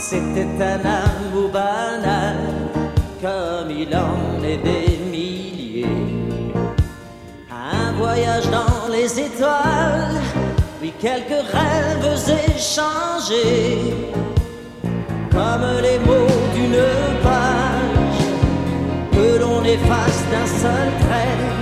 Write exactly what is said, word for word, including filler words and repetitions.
c'était un amour banal, comme il en est des milliers. Un voyage dans les étoiles, puis quelques rêves échangés, comme les mots d'une page que l'on efface d'un seul trait.